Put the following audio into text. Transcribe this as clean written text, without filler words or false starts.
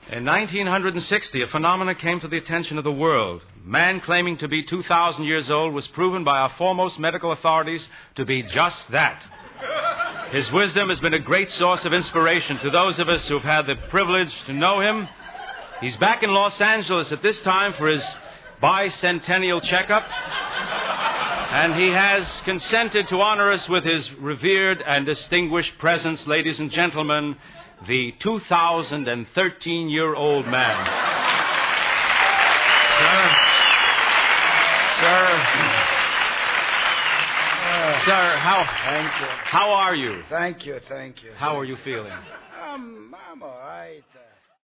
In 1960, a phenomenon came to the attention of the world. Man claiming to be 2,000 years old was proven by our foremost medical authorities to be just that. His wisdom has been a great source of inspiration to those of us who've had the privilege to know him. He's back in Los Angeles at this time for his bicentennial checkup, and he has consented to honor us with his revered and distinguished presence, ladies and gentlemen, the 2,013-year-old man. Sir, Thank you. how are you? Thank you. How are you feeling? I'm all right.